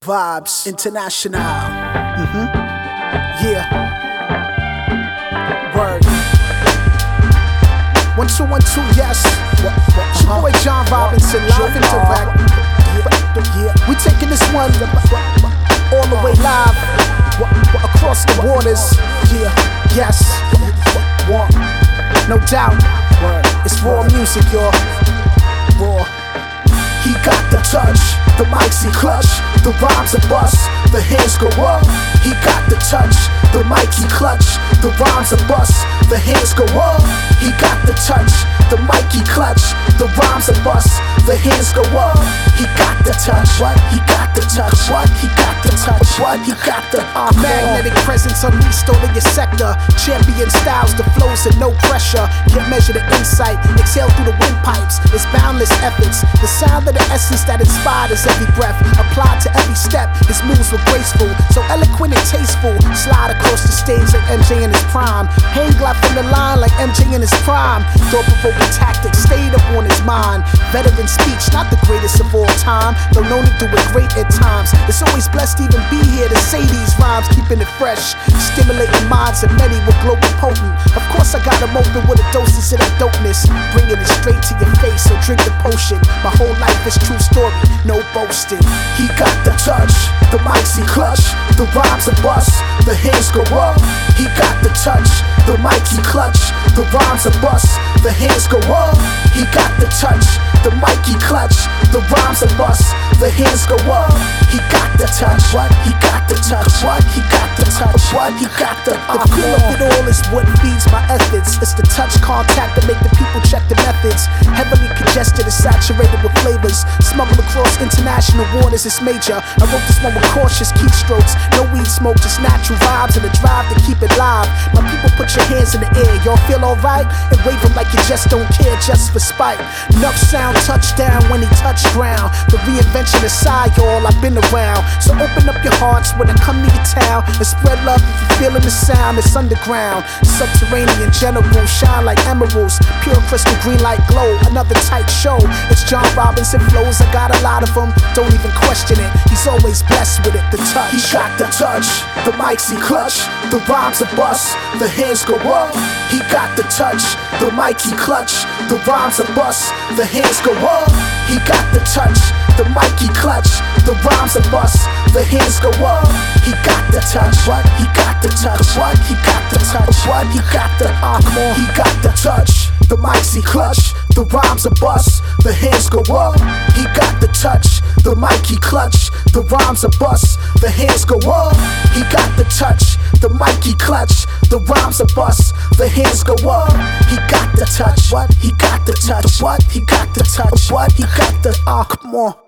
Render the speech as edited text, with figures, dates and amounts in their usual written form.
Vibes International. Yeah. Word. 1 2 1 2, yes. It's your boy John Robinson, live and direct. Yeah. We taking this one all the way live across the waters. Yeah. Yes. No doubt. It's raw music, y'all. Raw. He got the touch, the mics he clutch, the rhymes are bust, the hands go up. He got the touch, the mic he clutch, the rhymes are bust, the hands go up. He got the touch, the mic he clutch, the rhymes are bust, the hands go up. He got the touch, what? He got the touch, what? He got the touch, what? He got the magnetic presence unleashed all in your sector. Champion styles, the flows and no pressure. Can't measure the insight, exhale through the windpipes. It's boundless efforts, the sound of the essence that inspired his every breath, applied to every step. His moves were graceful, so eloquent and tasteful. Slide across the stage like MJ in his prime. Hang glide from the line like MJ in his prime. Thought-provoking tactics stayed up on his mind. Veteran speech, not the greatest of all time, though known to do it great at times. It's always blessed to even be here to say these rhymes, keeping it fresh, stimulating minds of many with global potent. Of course I got him open with a dosage of that dopeness, bringing it straight to your face, so drink the potion. My whole life is true story, no boasting. He got the touch, the mics he clutch, the rhymes are bust, the hands go up. He got the touch, the mic he clutch, the rhymes are bust, the hands go up. He got the touch, the mic he clutch, the rhymes are bust, the hands go up. He got the touch, what? He got the touch, what? He got the touch, what? He got the feel of it all is what feeds my ethics. It's the touch contact that make the people check the methods. Heavily congested and saturated with flavors, smuggled across international waters, it's major. I wrote this one with cautious keystrokes, no weed smoke, just natural vibes and a drive to keep it live. My people, put your hands in the air, y'all feel alright? And wave them like you just don't care, just for spite. Enough sound touchdown when he touched ground. The reinvention aside, y'all, I've been around. So open up your hearts when I come to your town, and spread love if you're feeling the sound. It's underground, subterranean general, shine like emeralds, pure crystal green like glow. Another tight show, it's John Robinson flows, I got a lot of them, don't even question it. He's always blessed with it, the touch. He got the touch, the mics he clutch, the rhymes are bust, the hands go up. He got the touch, the mic he clutch, the rhymes are bust, the hands go up. He got the touch, the mic he clutch, the rhymes are bust, the hands go up. He got the touch, what? He got the touch, what? He got the touch, what? He got the come on. He got the touch, the mics he clutch, the rhymes are bust, the hands go up. He got the touch, the mic he clutch, the rhymes are bust, the hands go up. He got the touch, the mic he clutch, the rhymes are bust, the hands go up. He got the touch, what? He got the touch, what? He got the touch, what? He got the come on.